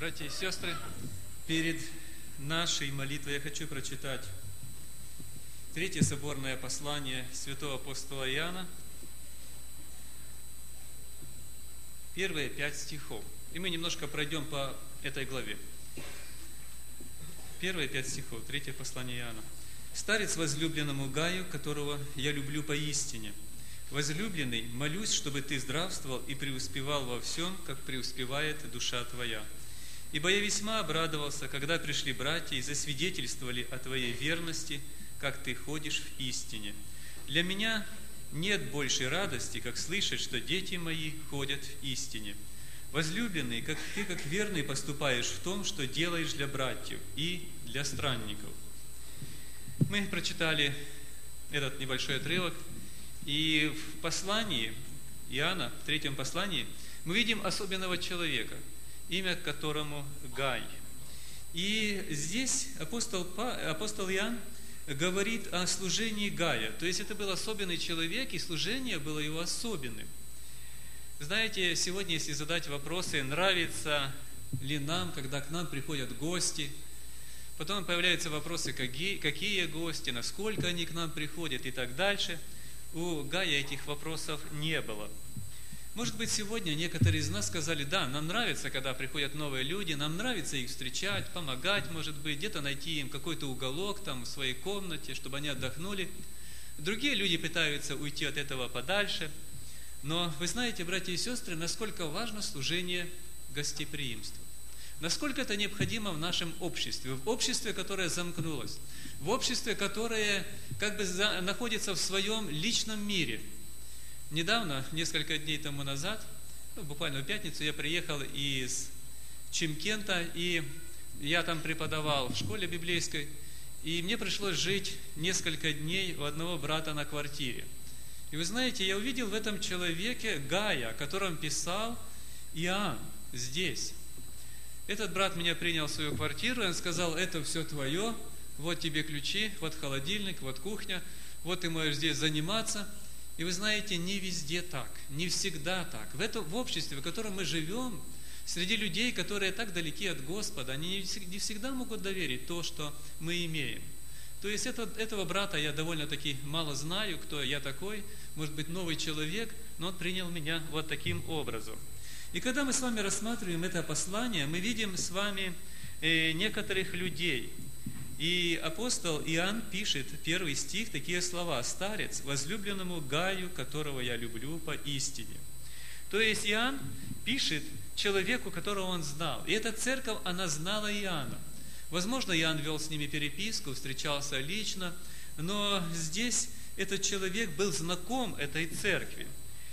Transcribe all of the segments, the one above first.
Братья и сестры, перед нашей молитвой я хочу прочитать Третье соборное послание святого апостола Иоанна, первые 5 стихов. И мы немножко пройдем по этой главе. Первые 5 стихов, Третье послание Иоанна. «Старец возлюбленному Гаю, которого я люблю поистине. Возлюбленный, молюсь, чтобы ты здравствовал и преуспевал во всем, как преуспевает душа твоя. Ибо я весьма обрадовался, когда пришли братья и засвидетельствовали о твоей верности, как ты ходишь в истине. Для меня нет большей радости, как слышать, что дети мои ходят в истине. Возлюбленный, как ты, как верный, поступаешь в том, что делаешь для братьев и для странников». Мы прочитали этот небольшой отрывок, и в послании Иоанна, в третьем послании, мы видим особенного человека, имя которому Гай. И здесь апостол Иоанн говорит о служении Гая. То есть это был особенный человек, и служение было его особенным. Знаете, сегодня, если задать вопросы, нравится ли нам, когда к нам приходят гости, потом появляются вопросы, какие гости, насколько они к нам приходят и так дальше, у Гая этих вопросов не было. Может быть, сегодня некоторые из нас сказали: да, нам нравится, когда приходят новые люди, нам нравится их встречать, помогать, может быть, где-то найти им какой-то уголок там в своей комнате, чтобы они отдохнули. Другие люди пытаются уйти от этого подальше. Но вы знаете, братья и сестры, насколько важно служение гостеприимства. Насколько это необходимо в нашем обществе, в обществе, которое замкнулось, в обществе, которое как бы находится в своем личном мире. Недавно, несколько дней тому назад, буквально в пятницу, я приехал из Чимкента, и я там преподавал в школе библейской, и мне пришлось жить несколько дней у одного брата на квартире. И вы знаете, я увидел в этом человеке Гая, о котором писал Иоанн здесь. Этот брат меня принял в свою квартиру, и он сказал: это все твое, вот тебе ключи, вот холодильник, вот кухня, вот ты можешь здесь заниматься. И вы знаете, не везде так, не всегда так. В обществе, в котором мы живем, среди людей, которые так далеки от Господа, они не всегда могут доверить то, что мы имеем. То есть этого брата я довольно-таки мало знаю, кто я такой, может быть, новый человек, но он принял меня вот таким образом. И когда мы с вами рассматриваем это послание, мы видим с вами некоторых людей. И апостол Иоанн пишет, 1 стих, такие слова: «Старец, возлюбленному Гаю, которого я люблю поистине». То есть Иоанн пишет человеку, которого он знал. И эта церковь, она знала Иоанна. Возможно, Иоанн вел с ними переписку, встречался лично, но здесь этот человек был знаком этой церкви.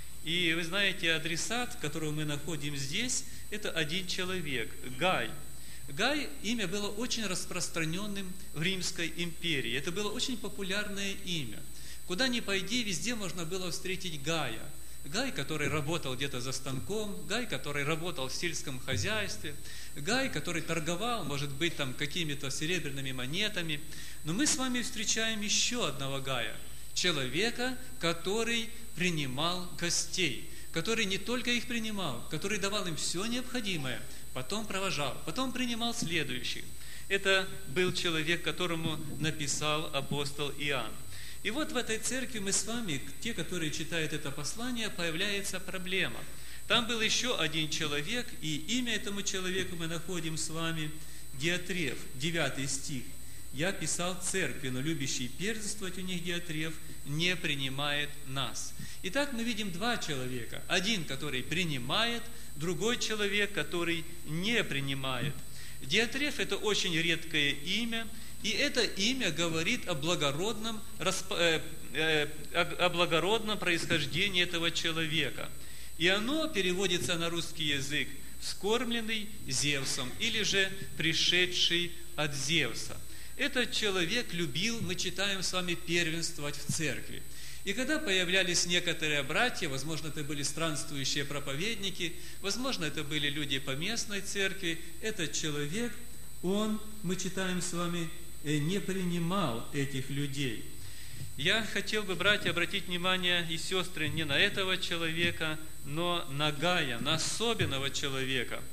И вы знаете, адресат, которого мы находим здесь, это один человек – Гай. Гай, имя было очень распространенным в Римской империи. Это было очень популярное имя. Куда ни пойди, везде можно было встретить Гая. Гай, который работал где-то за станком, Гай, который работал в сельском хозяйстве, Гай, который торговал, может быть, там какими-то серебряными монетами. Но мы с вами встречаем еще одного Гая, человека, который принимал гостей, который не только их принимал, который давал им все необходимое, потом провожал, потом принимал следующих. Это был человек, которому написал апостол Иоанн. И вот в этой церкви мы с вами, те, которые читают это послание, появляется проблема. Там был еще один человек, и имя этому человеку мы находим с вами Диотреф, 9 стих. «Я писал церкви, но любящий первенствовать у них Диотреф не принимает нас». Итак, мы видим два человека. Один, который принимает, другой человек, который не принимает. Диотреф – это очень редкое имя, и это имя говорит о благородном происхождении этого человека. И оно переводится на русский язык «вскормленный Зевсом» или же «пришедший от Зевса». Этот человек любил, мы читаем с вами, первенствовать в церкви. И когда появлялись некоторые братья, возможно, это были странствующие проповедники, возможно, это были люди по местной церкви, этот человек, мы читаем с вами, не принимал этих людей. Я хотел бы, братья, обратить внимание и сестры не на этого человека, но на Гая, на особенного человека.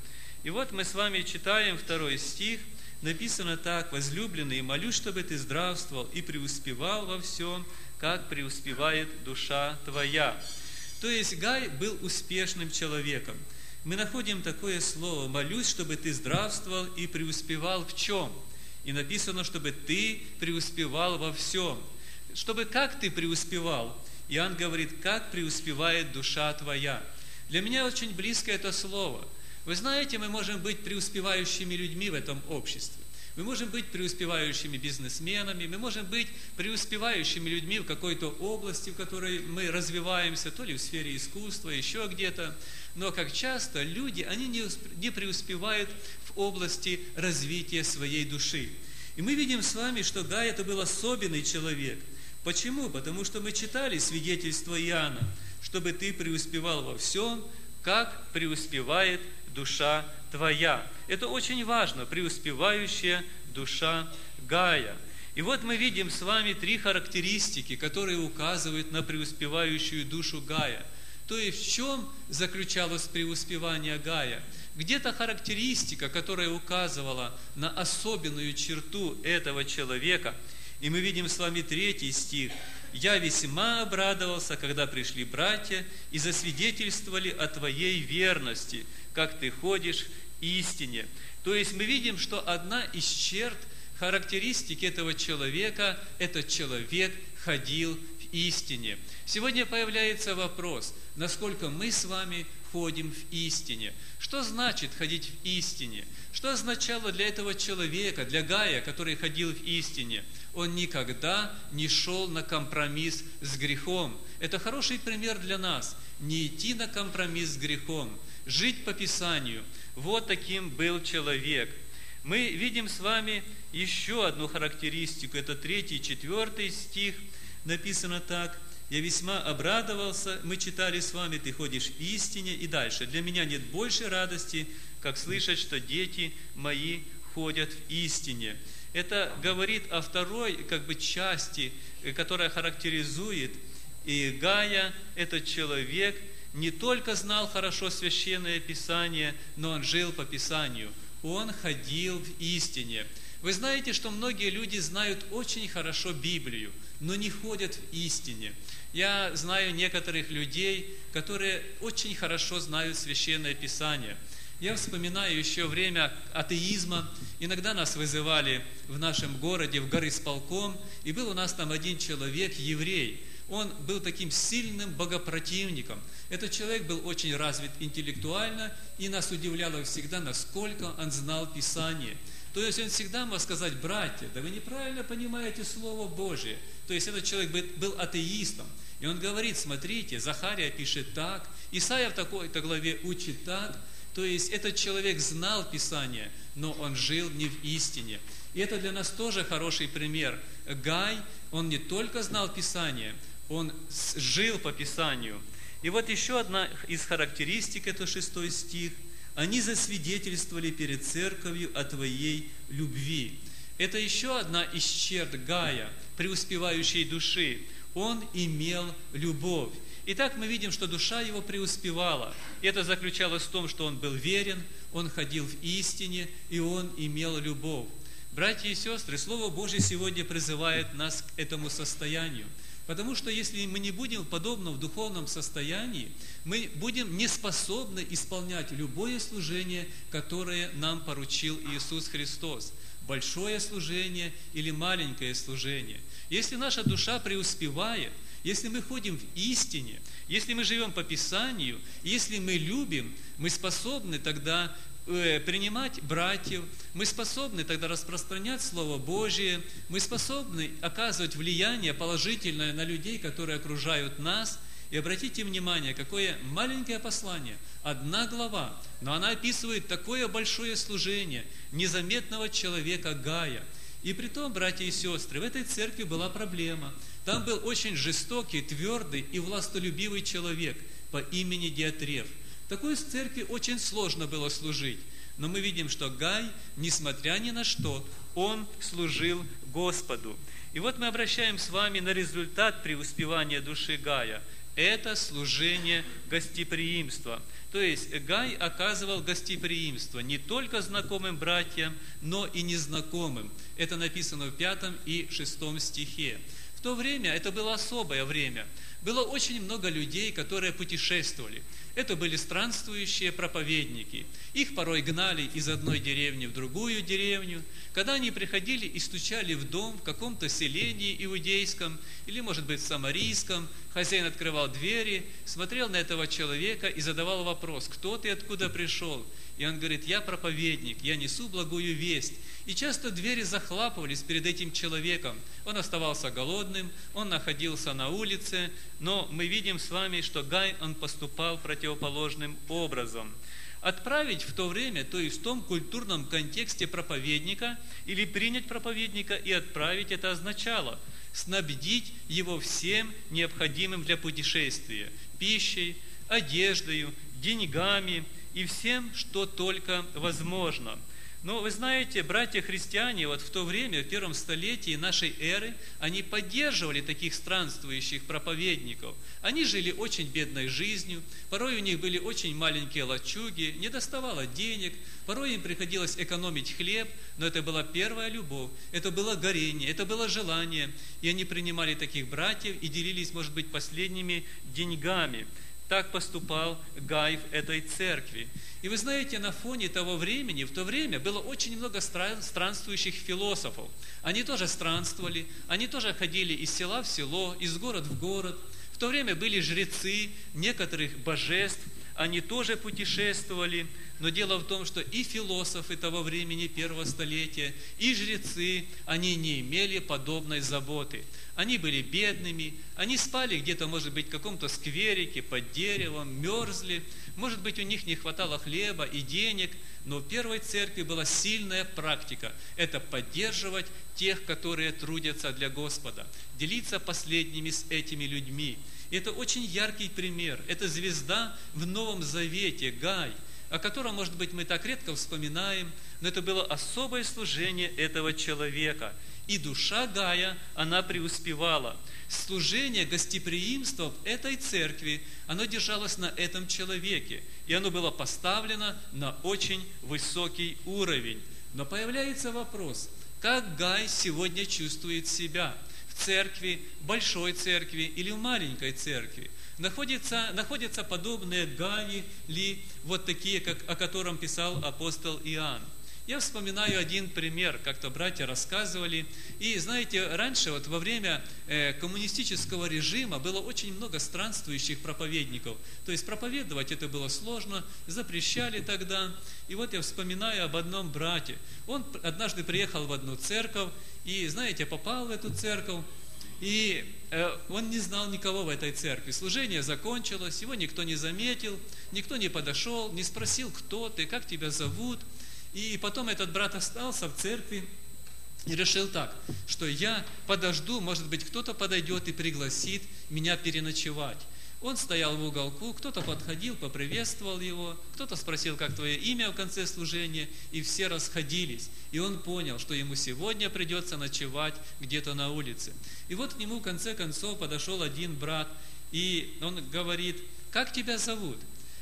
И вот мы с вами читаем 2 стих, написано так: «Возлюбленный, молюсь, чтобы ты здравствовал и преуспевал во всем, как преуспевает душа твоя». То есть Гай был успешным человеком. Мы находим такое слово: «Молюсь, чтобы ты здравствовал и преуспевал в чем?» И написано, чтобы ты преуспевал во всем. Чтобы как ты преуспевал? Иоанн говорит, как преуспевает душа твоя. Для меня очень близко это слово. Вы знаете, мы можем быть преуспевающими людьми в этом обществе. Мы можем быть преуспевающими бизнесменами, мы можем быть преуспевающими людьми в какой-то области, в которой мы развиваемся, то ли в сфере искусства, еще где-то. Но как часто люди, они не преуспевают в области развития своей души. И мы видим с вами, что Гай это был особенный человек. Почему? Потому что мы читали свидетельство Иоанна, чтобы ты преуспевал во всем, как преуспевает душа твоя. Это очень важно, преуспевающая душа Гая. И вот мы видим с вами 3 характеристики, которые указывают на преуспевающую душу Гая. То есть в чем заключалось преуспевание Гая? Где-то характеристика, которая указывала на особенную черту этого человека. И мы видим с вами 3 стих. «Я весьма обрадовался, когда пришли братья и засвидетельствовали о твоей верности, как ты ходишь в истине». То есть мы видим, что одна из черт, характеристики этого человека, этот человек ходил в истине. Сегодня появляется вопрос, насколько мы с вами ходим в истине. Что значит ходить в истине? Что означало для этого человека, для Гая, который ходил в истине? Он никогда не шел на компромисс с грехом. Это хороший пример для нас. Не идти на компромисс с грехом, жить по Писанию. Вот таким был человек. Мы видим с вами еще одну характеристику. Это 3-4 стих. Написано так: «Я весьма обрадовался». Мы читали с вами: «Ты ходишь в истине». И дальше: «Для меня нет большей радости, как слышать, что дети мои ходят в истине». Это говорит о второй части, которая характеризует и Гая. Этот человек не только знал хорошо Священное Писание, но он жил по Писанию. Он ходил в истине. Вы знаете, что многие люди знают очень хорошо Библию, но не ходят в истине. Я знаю некоторых людей, которые очень хорошо знают Священное Писание. Я вспоминаю еще время атеизма. Иногда нас вызывали в нашем городе в горисполком, и был у нас там один человек, еврей. Он был таким сильным богопротивником. Этот человек был очень развит интеллектуально, и нас удивляло всегда, насколько он знал Писание. То есть он всегда мог сказать: братья, да вы неправильно понимаете Слово Божие. То есть этот человек был атеистом. И он говорит: смотрите, Захария пишет так, Исаия в такой-то главе учит так. То есть этот человек знал Писание, но он жил не в истине. И это для нас тоже хороший пример. Гай, он не только знал Писание, он жил по Писанию. И вот еще одна из характеристик, это 6 стих. «Они засвидетельствовали перед церковью о твоей любви». Это еще одна из черт Гая, преуспевающей души. Он имел любовь. Итак, мы видим, что душа его преуспевала. И это заключалось в том, что он был верен, он ходил в истине, и он имел любовь. Братья и сестры, Слово Божье сегодня призывает нас к этому состоянию. Потому что если мы не будем в подобном духовном состоянии, мы будем не способны исполнять любое служение, которое нам поручил Иисус Христос. Большое служение или маленькое служение. Если наша душа преуспевает, если мы ходим в истине, если мы живем по Писанию, если мы любим, мы способны тогда принимать братьев, мы способны тогда распространять Слово Божие, мы способны оказывать влияние положительное на людей, которые окружают нас. И обратите внимание, какое маленькое послание, 1 глава, но она описывает такое большое служение незаметного человека Гая. И при том, братья и сестры, в этой церкви была проблема. Там был очень жестокий, твердый и властолюбивый человек по имени Диотреф. Такой церкви очень сложно было служить. Но мы видим, что Гай, несмотря ни на что, он служил Господу. И вот мы обращаем с вами на результат преуспевания души Гая. это служение гостеприимства. То есть Гай оказывал гостеприимство не только знакомым братьям, но и незнакомым. Это написано в 5 и 6 стихе. В то время, это было особое время, было очень много людей, которые путешествовали. Это были странствующие проповедники. Их порой гнали из одной деревни в другую деревню. Когда они приходили и стучали в дом в каком-то селении иудейском, или, может быть, самарийском, хозяин открывал двери, смотрел на этого человека и задавал вопрос: «Кто ты, откуда пришел?» И он говорит: «Я проповедник, я несу благую весть». И часто двери захлапывались перед этим человеком. Он оставался голодным, он находился на улице, но мы видим с вами, что Гай, он поступал противоположным образом. Отправить в то время, то есть в том культурном контексте проповедника, или принять проповедника и отправить, это означало снабдить его всем необходимым для путешествия: пищей, одеждой, деньгами и всем, что только возможно. Но вы знаете, братья-христиане вот в то время, в первом столетии нашей эры, они поддерживали таких странствующих проповедников. Они жили очень бедной жизнью, порой у них были очень маленькие лачуги, не доставало денег, порой им приходилось экономить хлеб, но это была первая любовь, это было горение, это было желание. И они принимали таких братьев и делились, может быть, последними деньгами. Так поступал Гай в этой церкви. И вы знаете, на фоне того времени, в то время было очень много странствующих философов. Они тоже странствовали, они тоже ходили из села в село, из города в город. В то время были жрецы некоторых божеств, они тоже путешествовали. Но дело в том, что и философы того времени, первого столетия, и жрецы, они не имели подобной заботы. Они были бедными, они спали где-то, может быть, в каком-то скверике, под деревом, мерзли. Может быть, у них не хватало хлеба и денег, но в первой церкви была сильная практика – это поддерживать тех, которые трудятся для Господа, делиться последними с этими людьми. И это очень яркий пример. Это звезда в Новом Завете, Гай, о котором, может быть, мы так редко вспоминаем, но это было особое служение этого человека. И душа Гая, она преуспевала. Служение гостеприимства в этой церкви, оно держалось на этом человеке, и оно было поставлено на очень высокий уровень. Но появляется вопрос, как Гай сегодня чувствует себя в церкви, большой церкви или в маленькой церкви? Находятся подобные Гаи ли, вот такие, о котором писал апостол Иоанн? Я вспоминаю один пример, как-то братья рассказывали. И знаете, раньше, вот во время коммунистического режима было очень много странствующих проповедников. То есть проповедовать это было сложно, запрещали тогда. И вот я вспоминаю об одном брате. Он однажды приехал в одну церковь, и, знаете, попал в эту церковь. И он не знал никого в этой церкви. Служение закончилось, его никто не заметил, никто не подошел, не спросил, кто ты, как тебя зовут. И потом этот брат остался в церкви и решил так, что я подожду, может быть, кто-то подойдет и пригласит меня переночевать. Он стоял в уголку, кто-то подходил, поприветствовал его, кто-то спросил, как твое имя в конце служения, и все расходились. И он понял, что ему сегодня придется ночевать где-то на улице. И вот к нему в конце концов подошел один брат, и он говорит: как тебя зовут?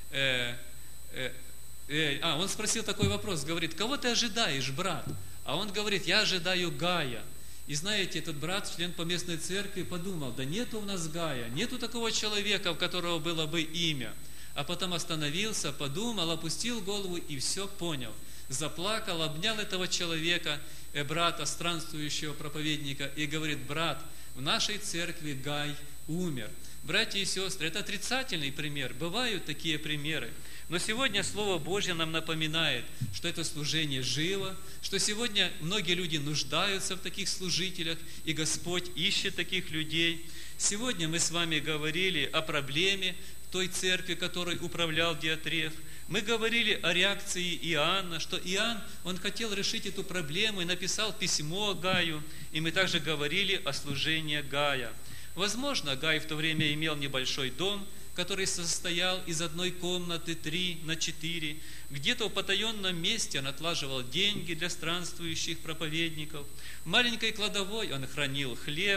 Он спросил такой вопрос, говорит: кого ты ожидаешь, брат? А он говорит: я ожидаю Гая. И знаете, этот брат, член поместной церкви, подумал: да нету у нас Гая, нету такого человека, у которого было бы имя. А потом остановился, подумал, опустил голову и все понял. Заплакал, обнял этого человека, брата, странствующего проповедника, и говорит: брат, в нашей церкви Гай умер. Братья и сестры, это отрицательный пример, бывают такие примеры. Но сегодня Слово Божье нам напоминает, что это служение живо, что сегодня многие люди нуждаются в таких служителях, и Господь ищет таких людей. Сегодня мы с вами говорили о проблеме той церкви, которой управлял Диотреф. Мы говорили о реакции Иоанна, что Иоанн, он хотел решить эту проблему и написал письмо Гаю. И мы также говорили о служении Гая. Возможно, Гай в то время имел небольшой дом, который состоял из одной комнаты 3x4. Где-то в потаенном месте он отлаживал деньги для странствующих проповедников. В маленькой кладовой он хранил хлеб.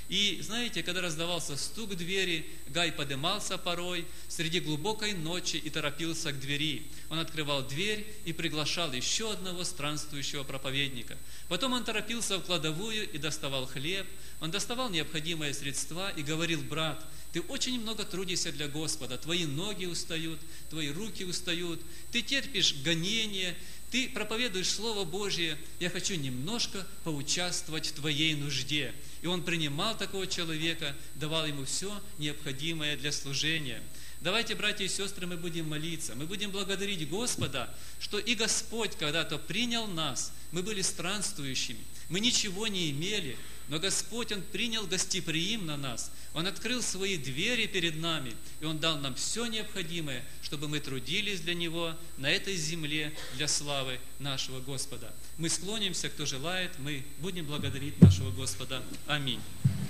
И знаете, когда раздавался стук в двери, Гай подымался порой среди глубокой ночи и торопился к двери. Он открывал дверь и приглашал еще одного странствующего проповедника. Потом он торопился в кладовую и доставал хлеб. Он доставал необходимые средства и говорил: брат, ты очень много трудишься для Господа, твои ноги устают, твои руки устают, ты терпишь гонения, ты проповедуешь Слово Божие, я хочу немножко поучаствовать в твоей нужде. И он принимал такого человека, давал ему все необходимое для служения. Давайте, братья и сестры, мы будем молиться, мы будем благодарить Господа, что и Господь когда-то принял нас, мы были странствующими, мы ничего не имели, но Господь, Он принял гостеприимно нас, Он открыл свои двери перед нами, и Он дал нам все необходимое, чтобы мы трудились для Него на этой земле для славы нашего Господа. Мы склонимся, кто желает, мы будем благодарить нашего Господа. Аминь.